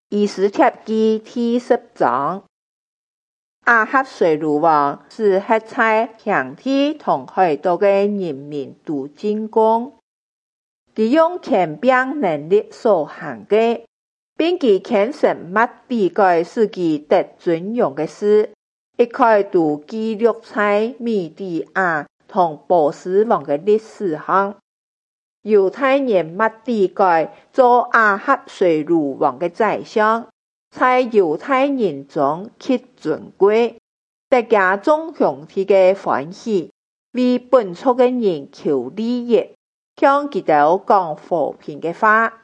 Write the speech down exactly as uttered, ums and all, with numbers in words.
以斯帖記第十章。亞哈隨魯王使一切鄉地同海島的人民都進貢，佢用權柄能力所行的，並佢虔誠抹地改使佢得尊榮的事，一概都記錄在米底亞同波斯王的歷史上。猶太人抹地改做亞哈隨魯王的宰相，在猶太人中極尊貴，大家眾兄弟的歡喜，為本族的人求利益，向佢哋講和平的話。